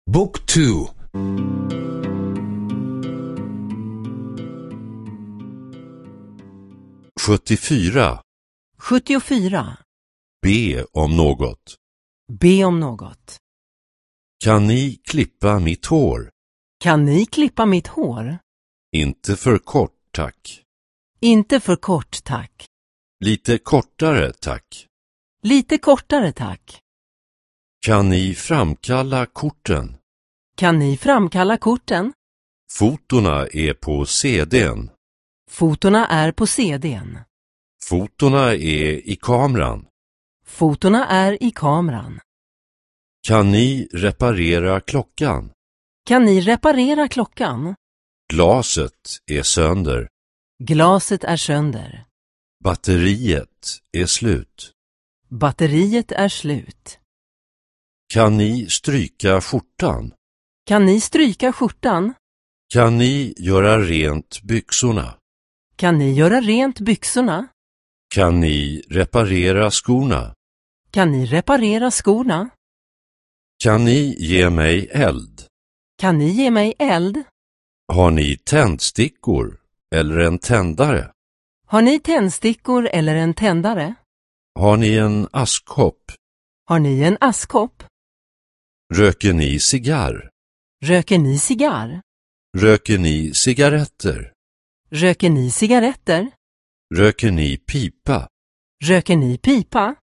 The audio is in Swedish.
Book 2. 74. 74. Be om något. Be om något. Kan ni klippa mitt hår? Kan ni klippa mitt hår? Inte för kort, tack. Inte för kort, tack. Lite kortare, tack. Lite kortare, tack. Kan ni framkalla korten? Kan ni framkalla korten? Fotona är på CD:n. Fotona är på CD:n. Fotona är i kameran. Fotona är i kameran. Kan ni reparera klockan? Kan ni reparera klockan? Glaset är sönder. Glaset är sönder. Batteriet är slut. Batteriet är slut. Kan ni stryka skjortan? Kan ni stryka skjortan? Kan ni göra rent byxorna? Kan ni göra rent byxorna? Kan ni reparera skorna? Kan ni reparera skorna? Kan ni ge mig eld? Kan ni ge mig eld? Har ni tändstickor eller en tändare? Har ni tändstickor eller en tändare? Har ni en askkopp? Har ni en askkopp? Röker ni cigarr? Röker ni cigarr? Röker ni cigaretter? Röker ni cigaretter? Röker ni pipa? Röker ni pipa?